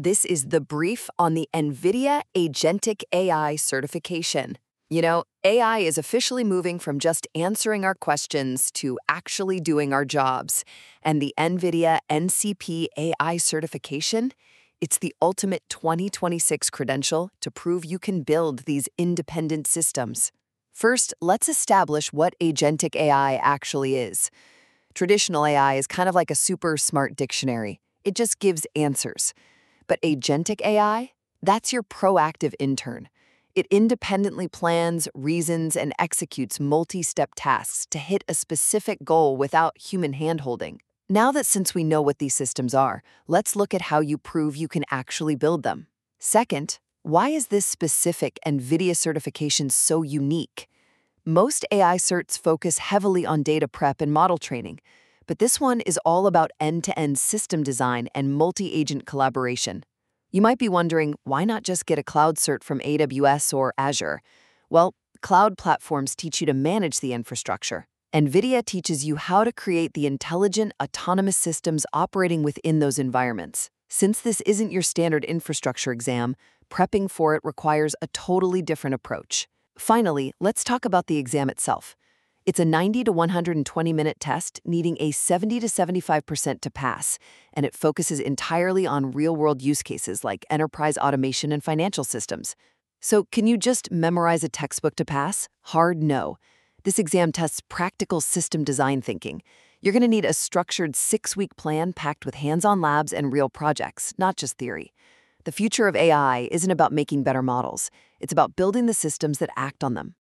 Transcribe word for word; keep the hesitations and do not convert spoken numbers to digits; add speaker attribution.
Speaker 1: This is the brief on the NVIDIA Agentic A I certification. You know, A I is officially moving from just answering our questions to actually doing our jobs. And the NVIDIA N C P A I certification, it's the ultimate twenty twenty-six credential to prove you can build these independent systems. First, let's establish what Agentic A I actually is. Traditional A I is kind of like a super smart dictionary. It just gives answers. But Agentic A I, that's your proactive intern. It independently plans, reasons, and executes multi-step tasks to hit a specific goal without human handholding. Now that since we know what these systems are, let's look at how you prove you can actually build them. Second, why is this specific NVIDIA certification so unique? Most A I certs focus heavily on data prep and model training, but this one is all about end-to-end system design and multi-agent collaboration. You might be wondering, why not just get a cloud cert from A W S or Azure? Well, cloud platforms teach you to manage the infrastructure. NVIDIA teaches you how to create the intelligent, autonomous systems operating within those environments. Since this isn't your standard infrastructure exam, prepping for it requires a totally different approach. Finally, let's talk about the exam itself. It's a ninety to one hundred twenty minute test needing a seventy to seventy-five percent to pass, and it focuses entirely on real-world use cases like enterprise automation and financial systems. So, can you just memorize a textbook to pass? Hard no. This exam tests practical system design thinking. You're going to need a structured six-week plan packed with hands-on labs and real projects, not just theory. The future of A I isn't about making better models. It's about building the systems that act on them.